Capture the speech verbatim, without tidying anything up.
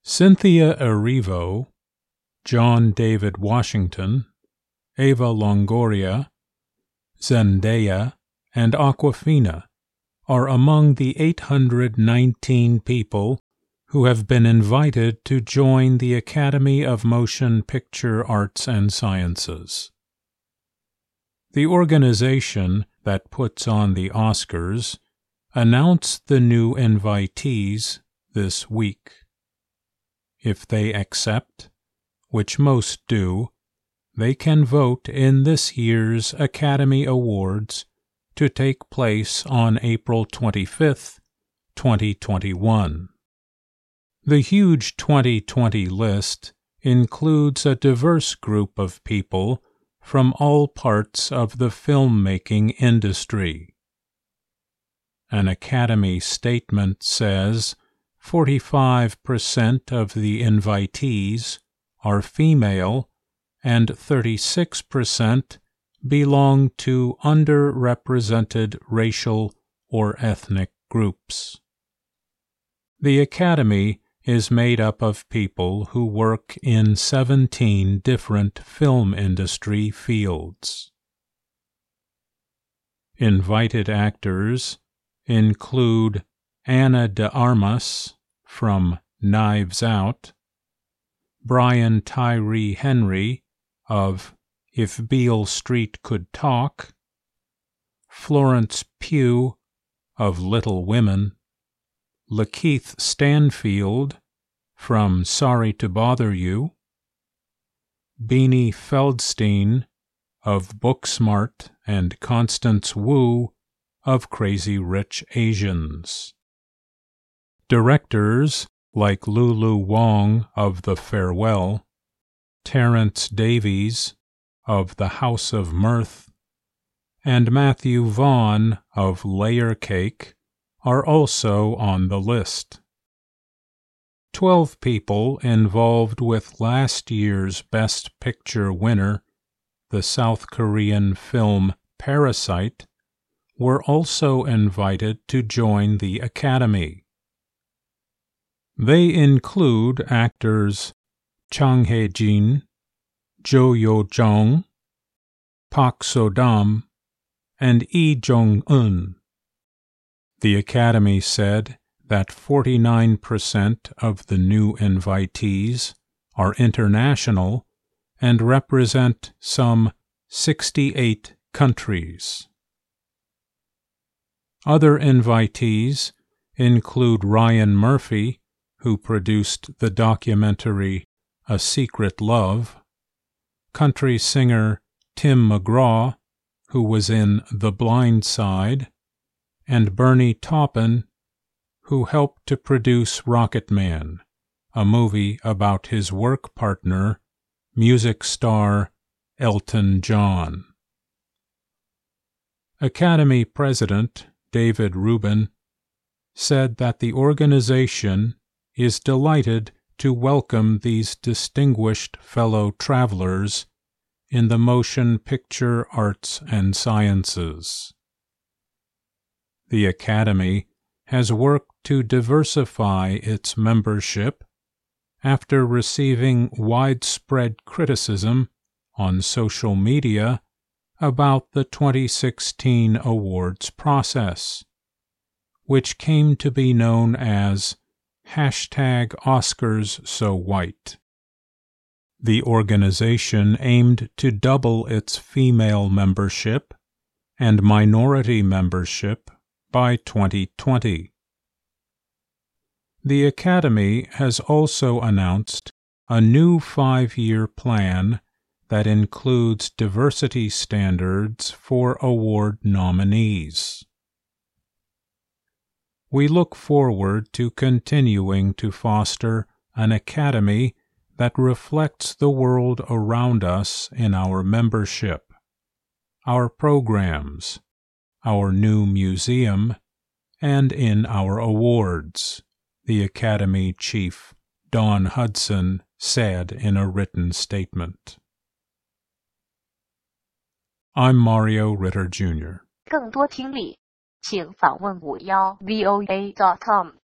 Cynthia Erivo, John David Washington, Eva Longoria, Zendaya, and Awkwafina are among the eight hundred nineteen people who have been invited to join the Academy of Motion Picture Arts and Sciences. The organization that puts on the Oscars announced the new invitees this week. If they accept, which most do, they can vote in this year's Academy Awards to take place on April twenty-fifth, twenty twenty-one. The huge twenty twenty list includes a diverse group of people from all parts of the filmmaking industry. An Academy statement says forty-five percent of the invitees are female and thirty-six percent belong to underrepresented racial or ethnic groups. The Academy is made up of people who work in seventeen different film industry fields. Invited actors include Ana de Armas from Knives Out, Brian Tyree Henry of If Beale Street Could Talk, Florence Pugh of Little Women, Lakeith Stanfield from Sorry to Bother You, Beanie Feldstein of Booksmart, and Constance Wu of Crazy Rich Asians. Directors like Lulu Wang of The Farewell, Terence Davies of The House of Mirth, and Matthew Vaughn of Layer Cake are also on the list. Twelve people involved with last year's Best Picture winner, the South Korean film Parasite, were also invited to join the Academy. They include actors Chang Hae-jin, Jo Yo-jong, Park So-dam, and Lee Jong-un. The Academy said that forty-nine percent of the new invitees are international and represent some sixty-eight countries. Other invitees include Ryan Murphy, who produced the documentary A Secret Love, country singer Tim McGraw, who was in The Blind Side, and Bernie Taupin, who helped to produce Rocketman, a movie about his work partner, music star Elton John. Academy President David Rubin said that the organization is delighted to welcome these distinguished fellow travelers in the motion picture arts and sciences. The Academy has worked to diversify its membership after receiving widespread criticism on social media about the twenty sixteen awards process, which came to be known as hashtag Oscars So White. The organization aimed to double its female membership and minority membership by twenty twenty. The Academy has also announced a new five-year plan that includes diversity standards for award nominees. We look forward to continuing to foster an academy that reflects the world around us in our membership, our programs, our new museum, and in our awards, the Academy Chief Dawn Hudson said in a written statement. I'm Mario Ritter, Junior 更多听力，请访问五幺 V O A dot com。